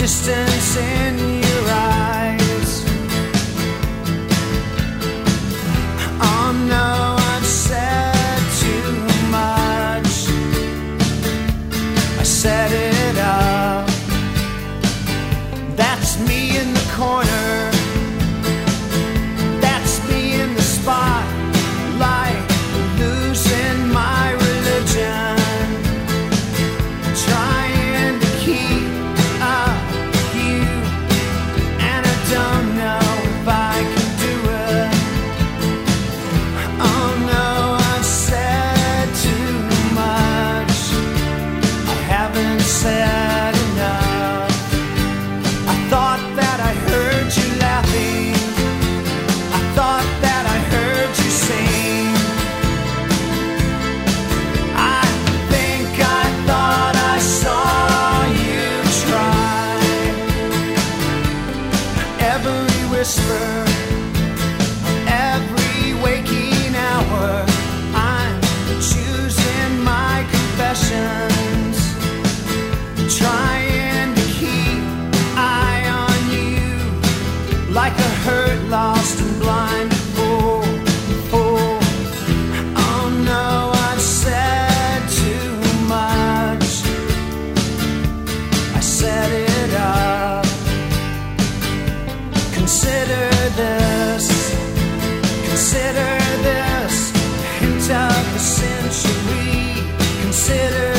distance in your eyes. Oh no, I've said too much. I set it up. That's me in the corner. That's me in the spotlight, losing my religion, trying to keep up with you, and I don't know if I can do it. Oh no, I've said too much. I haven't said enough. I thought that I heard you laughing. I thought that I heard you sing. I think I thought I saw you try. Every whisper, every waking hour, I'm choosing my confessions, trying to keep eye on you, like a hurt, lost and blind fool. Oh no, I've said too much. I set it up. Consider this hint of the century. Consider